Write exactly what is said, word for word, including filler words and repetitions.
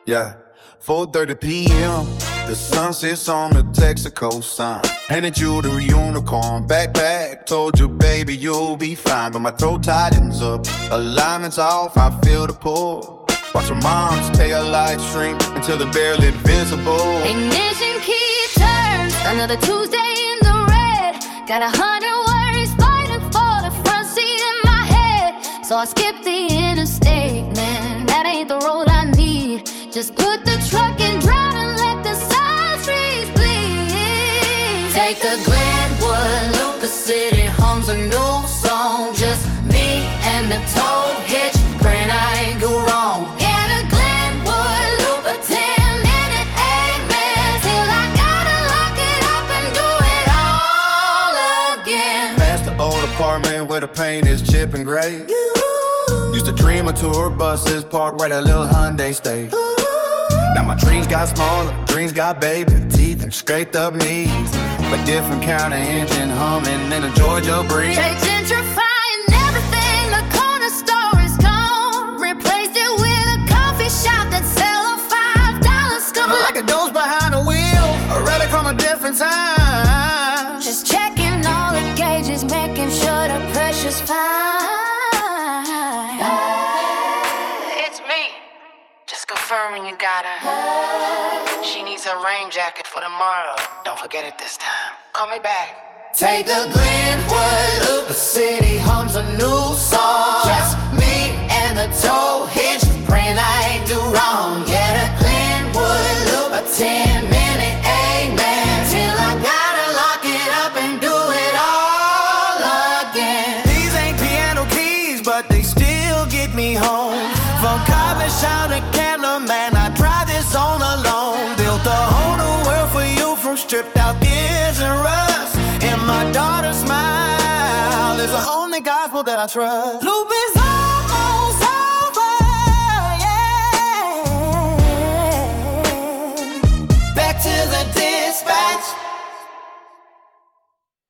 Yeah, four thirty p m The sun sits on the Texaco sign. Handed you the unicorn backpack. Told you, baby, you'll be fine. But my throat tightens up, alignment's off, I feel the pull. Watch your mom's tail light shrink until they're barely visible. Ignition key turns, another Tuesday in the red. Got a hundred worries fighting for the front seat in my head. So I skip the interstate, man, that ain't the road I need. Just put the truck in drive and let the side streets bleed. Take the Glenwood loop, the city hums a new song. Just me and the tow hitch, praying I ain't go wrong. Yeah, the Glenwood loop, a ten minute amen, till I gotta lock it up and do it all again. Past the old apartment where the paint is chipping gray. Used to dream of tour buses parked right at Lil Hyundai State. Now my dreams got smaller, dreams got baby teeth and scraped up knees, but different kind of engine humming in a Georgia breeze. They gentrifying everything, the corner store is gone. Replaced it with a coffee shop that sell a five dollar scone. Like a doze behind the wheel, a relic from a different time. Just checking all the gauges, making sure the pressure's fine. It's me. Just confirming you got her. She needs a rain jacket for tomorrow. Don't forget it this time. Call me back. Take the Glenwood loop, the city hums a new song. Just me and the tow hitch, praying I ain't do wrong. Yeah, the Glenwood loop, a ten minute amen, till I gotta lock it up and do it all again. These ain't piano keys, but they still get me home. From Cobbin Shout to Candler, man, I drive this on alone. Built a whole new world for you from stripped out gears and rust. And my daughter's smile is the only gospel that I trust. Loop is